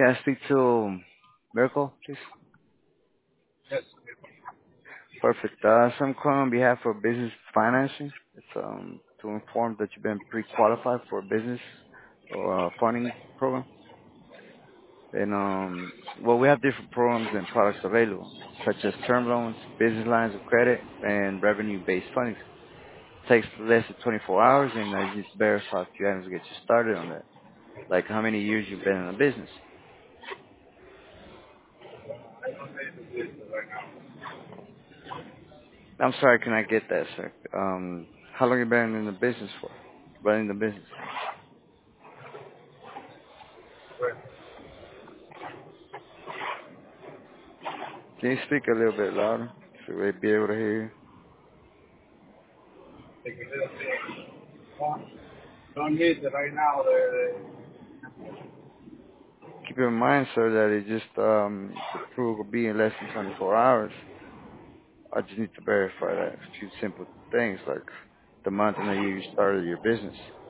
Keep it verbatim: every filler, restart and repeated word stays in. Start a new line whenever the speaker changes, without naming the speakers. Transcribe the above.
Can I speak to Miracle, please?
Yes.
Perfect. Uh, so I'm calling on behalf of business financing. It's um to inform that you've been pre-qualified for a business or uh, funding program. And um, well, we have different programs and products available, such as term loans, business lines of credit, and revenue-based funding. Takes less than twenty-four hours, and I just verify a few items to get you started on that. Like how many years you've been in the business.
I don't say the business right now.
I'm sorry, can I get that, sir? Um, how long you been in the business for? Running the business.
But
Can you speak a little bit louder so we'll be able to hear you?
they can just say, don't, don't need it right now. The,
Keep in mind, sir, that it just um the approval will be in less than twenty-four hours. I just need to verify that. A few simple things like the month and the year you started your business.